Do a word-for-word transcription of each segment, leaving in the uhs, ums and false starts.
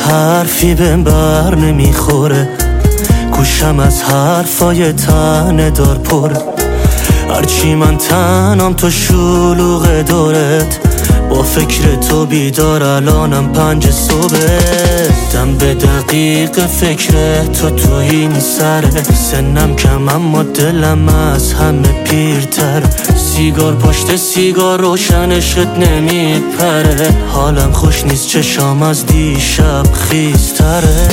حرفی بهم بر نمیخوره، گوشم از حرفای تنه دار پره. هرچی من تنم تو شلوغ دورت، با فکر تو بیدار الانم پنج صبح. دم به دقیق فکر تو تو این سره، سنم کم اما دلم از همه پیرتر. سیگار پشت سیگار روشنشت نمیپره، حالم خوش نیست چشام از دیشب خیزتره.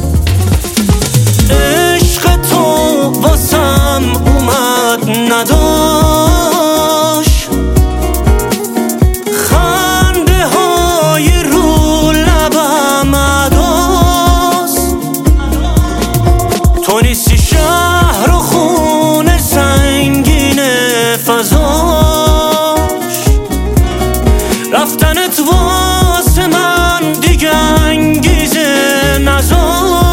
عشق تو واسم اومد نداشت، خنده های رو لبم عداست. تو نیستی شهر و خونه سنگین فضاش، رفتنت واسه من دیگه انگیزه نذاشت.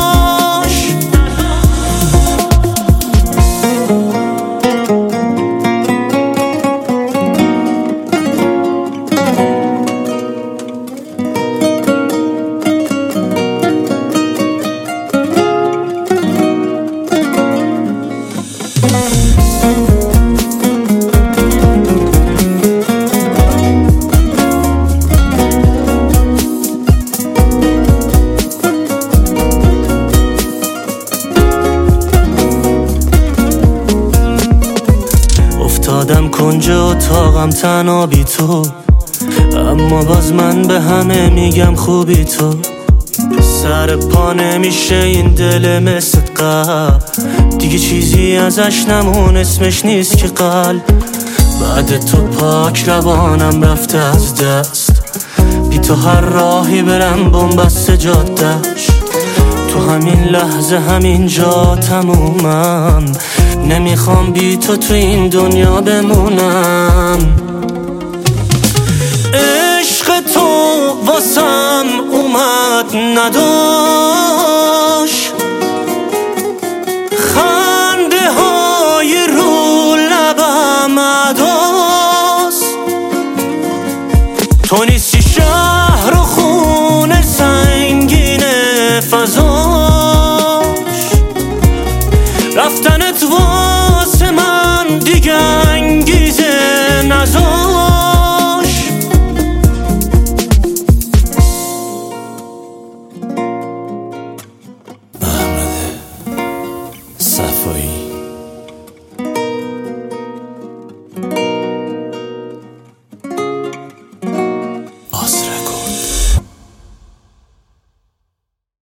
افتادم کنج اتاقم تنها بی تو، اما باز من به همه میگم خوبی تو. سر پا نمیشه این دل مثل قلب، دیگه چیزی ازش نمون اسمش نیست که قلب. بعد تو پاک روانم رفته از دست، بی تو هر راهی برم بنبست جادش. تو همین لحظه همین جا تمومم، نمیخوام بی تو تو این دنیا بمونم. عشق تو واسم اومد نداشت، خنده های رو لبم عداست. تو نیستی